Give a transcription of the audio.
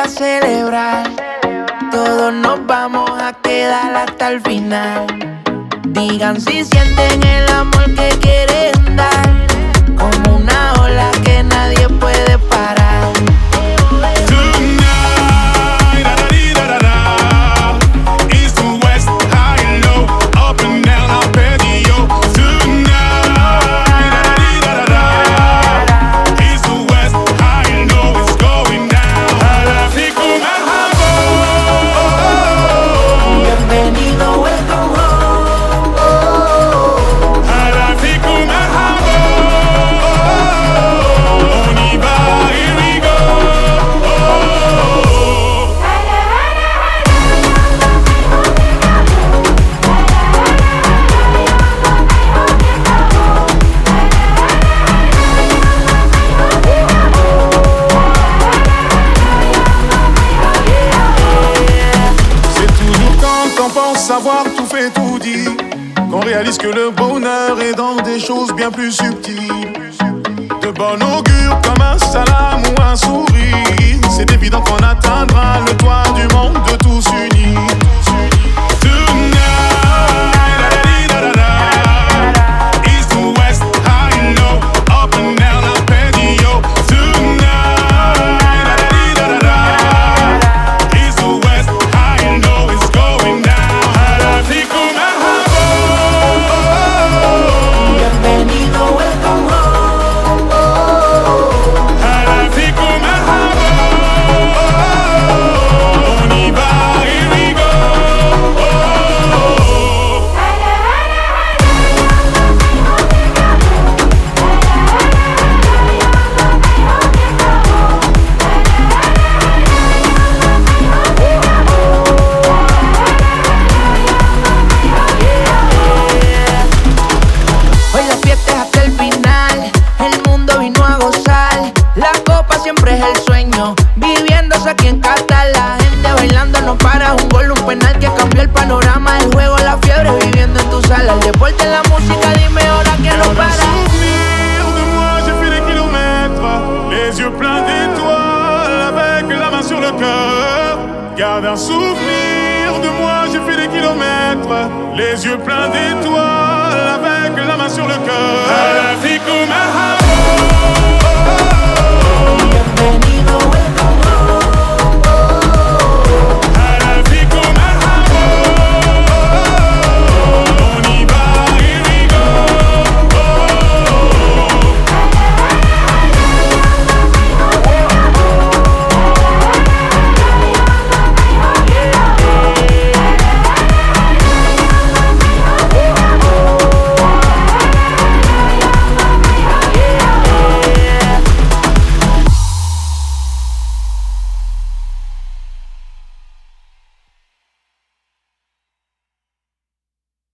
a celebrar. Todos nos vamos a quedar hasta el final. Digan si sienten el amor que quieren dar, como una ola que nadie puede parar. Tonight, da-da-dee-da-da-da, east to west, high and low, up and down, arpeggio. Tonight, da-da-dee-da-da-da, east to west, high and low, it's going down. هلا فيكم مرحبا. Bienvenido, welcome home. هلا فيكم مرحبا. On y va, here we go. C'est toujours quand on pense savoir tout fait, tout dit, qu'on réalise que le bonheur est dans des choses bien plus subtiles. De bon augure comme un salam ou un sourire, c'est évident qu'on atteindra le toit du monde de tous unis. Tonight, da-da-dee-da-da-da, east to west, high and low, up and down, arpeggio. Tonight, da-da-dee-da-da-da, east to west, high and low, it's going down. هلا فيكم مرحبا. Bienvenido, welcome home. هلا فيكم مرحبا. On y va, here we go. Hoy la fiesta es hasta el final, el mundo vino a gozar. La copa siempre es el sueño, viviéndose aquí en Qatar. La gente bailando no para, un gol, un penal que cambió el panorama del juego. La fiebre viviendo en tu sala, el deporte, la música, dime ahora que no Garde un para. souvenir de moi, j'ai fait des kilomètres, les yeux pleins d'étoiles, avec la main sur le cœur. Garde un souvenir de moi, j'ai fait des kilomètres, les yeux pleins d'étoiles, avec la main sur le cœur. هلا فيكم مرحبا.